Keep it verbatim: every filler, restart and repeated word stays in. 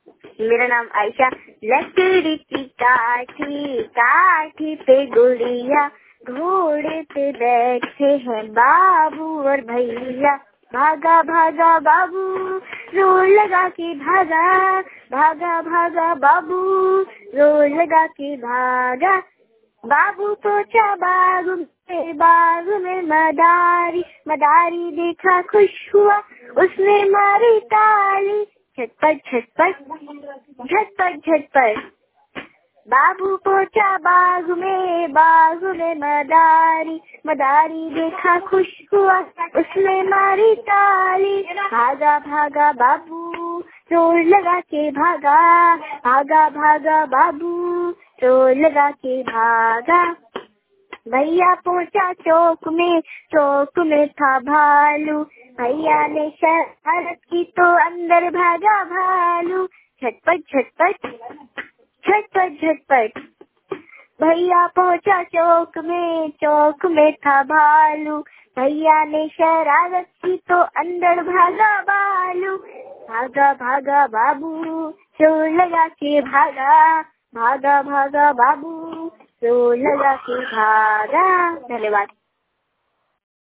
मेरा नाम आयशा। लकड़ी की काठी काठी पे गुड़िया, घोड़े पे बैठे हैं बाबू और भैया। भागा भागा बाबू जोर लगा के भागा, भागा भागा बाबू जोर लगा के भागा। बाबू पहुंचा बाग में, बाग में मदारी, मदारी देखा खुश हुआ, उसने मारी ताली। झटपट झटपट झटपट झटपट बाबू पहुंचा बाग में, बाग में मदारी, मदारी देखा खुश हुआ, उसने मारी ताली। भागा भागा बाबू जोर लगा के भागा, भागा भागा बाबू जोर लगा के भागा। भैया पहुंचा चौक में, चौक में था भालू, भैया ने शरारत की तो अंदर भागा भालू। झटपट झटपट झटपट झटपट भैया पहुंचा चौक में, चौक में था भालू, भैया ने शरारत की तो अंदर भागा भालू। भागा भागा बाबू जोर लगा के भागा, भागा भागा बाबू जोर लगा के भागा। धन्यवाद।